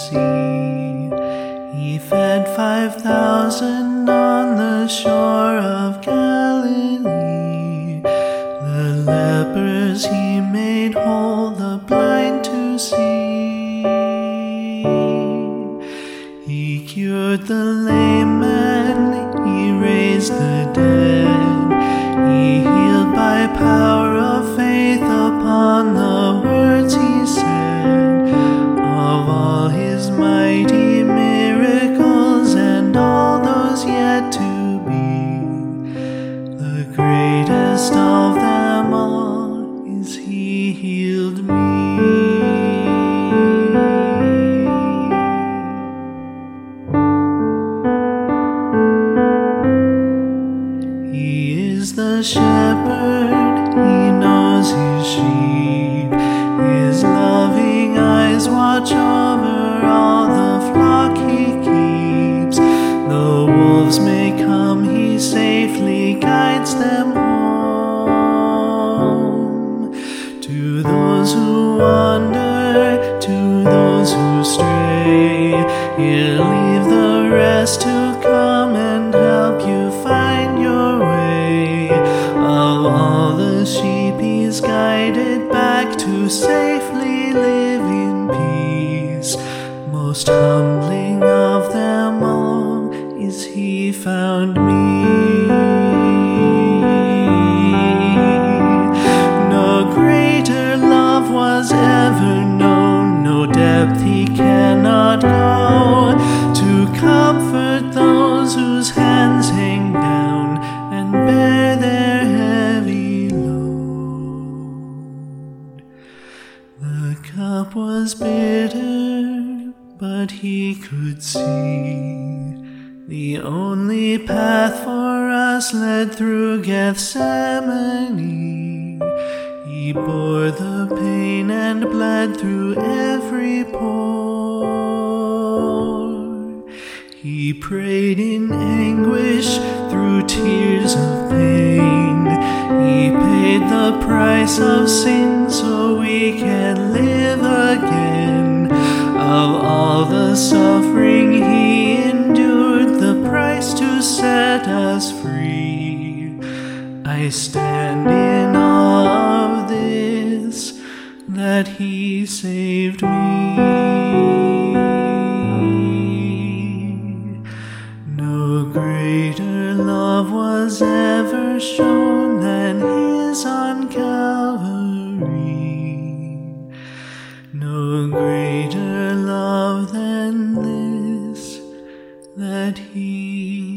sea. He fed 5,000 on the shore of Galilee. The lepers he made whole, the blind to see. He cured the lame man, he raised the dead. He healed by power of faith upon the words he said. Of all his mighty miracles and all those yet to be, the greatest of them all is he healed me. He is the shepherd, he knows his sheep. His loving eyes watch over all the flock he keeps. Though wolves may come, he safely guides them home. To those who wander, to those who stray, he'll leave the rest to come and help you find your way. Of all the sheep he's guided back to safely live in peace. Most humbling of them all is he found me. No greater love was ever known, no depth he cannot go, to comfort those whose hands hang down and bear their heavy load. The cup was bitter, but he could see the only path for us led through Gethsemane. He bore the pain and bled through every pore. He prayed in anguish through tears of pain. He paid the price of sin so we can live again. Of all the suffering he endured, the price to set us free. I stand in awe of this, that he saved me. No greater love was ever shown than his on Calvary. No greater love than this, that he